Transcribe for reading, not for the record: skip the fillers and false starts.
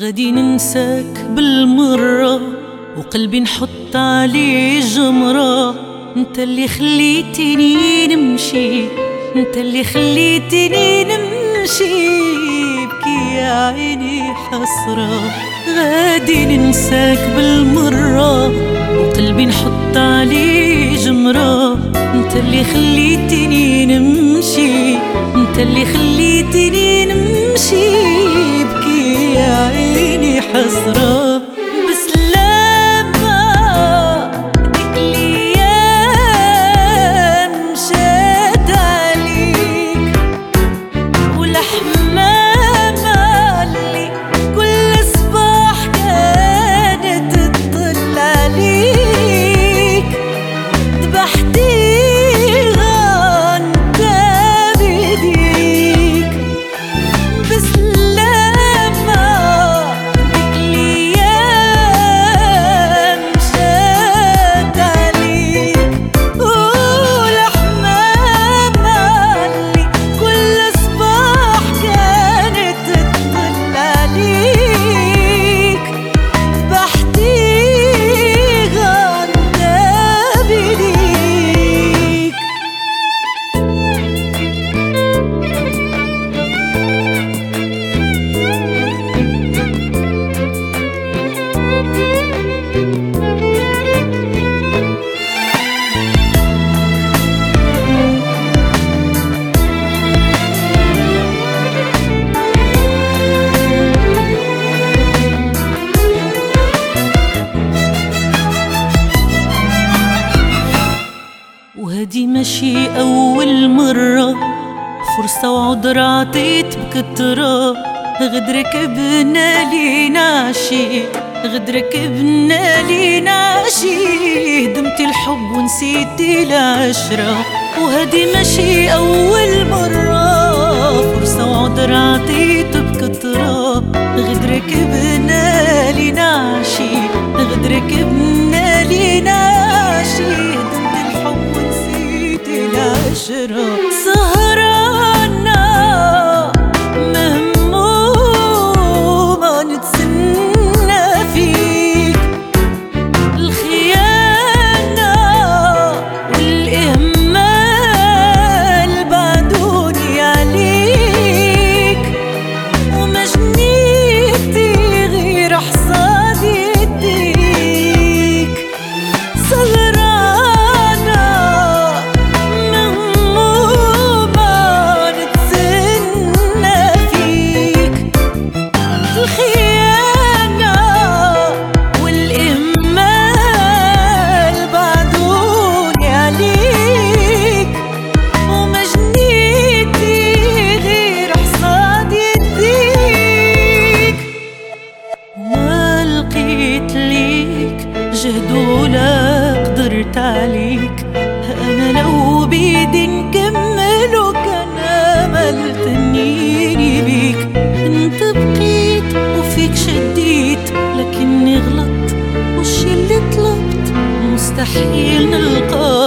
غادي ننساك بالمرة وقلبي نحط عليه جمرة. انت اللي خليتني نمشي، انت اللي خليتني نمشي، بكي يا عيني حسرة. غادي ننساك بالمرة وقلبي نحط عليه جمرة. انت اللي خليتني نمشي، انت اللي خليتني نمشي، بكي يا عيني حسرة. وهدي ماشي أول مرة، فرصة وعذر عطيت بكترة. غدرك بنا لينا شي، غدرك بنا لينا شي، هدمت الحب ونسيتي العشرة. وهدي ماشي أول مرة، فرصة وعذر عطيت بكترة. غدرك بنا لينا شي، غدرك بنا لينا شي، سهرانة مهمومة نتسنى فيك. الخيانة والإهمال بعدوني عليك، ومجنيتي غير حصاد يديك. جهد ولا قدرت عليك، أنا لو بيدي نكمل وكان أمل تنيني بيك. انت بقيت وفيك شديت، لكني غلطت والشي اللي طلبت مستحيل نلقاه.